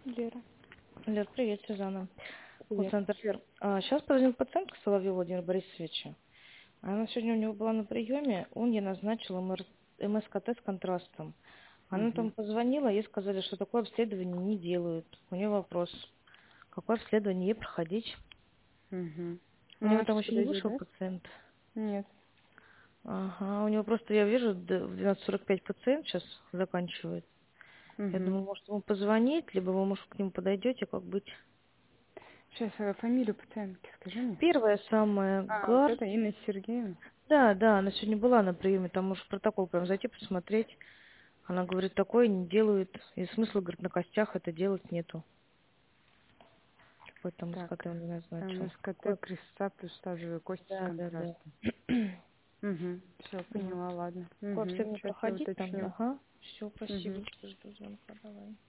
Лера. Лер, привет, Сюзанна. Привет. Колл-центр Лер. Сейчас позвонил пациентка Соловьев Владимир Борисовича. Она сегодня у него была на приеме, он ей назначил МСКТ с контрастом. Она там Угу. позвонила, ей сказали, что такое обследование не делают. У нее вопрос, какое обследование ей проходить? Угу. У Ну, него он там сейчас еще не подойдет, вышел да? пациент. Нет. Ага, у него просто, я вижу, в 12:45 пациент сейчас заканчивает. Я Угу. думаю, может ему позвонить, либо вы, может, к нему подойдете, как быть. Сейчас фамилию пациентки скажи мне. Первое самое, Вот Гар. это Инна Сергеевна. Да, да, она сегодня была на приеме, там может протокол прям зайти посмотреть. Она говорит, такое не делают, и смысла, говорит, на костях это делать нету. Какой там Так, СКТ он мне назначил. МСКТ Какой? креста плюс тазовые кости с Да, да, да. контрастом. Угу. Все, Вот. поняла, ладно. Какое Угу. обследование Сейчас я проходить там? уточню. Ага. Все, спасибо, Угу. жду звонка, давай.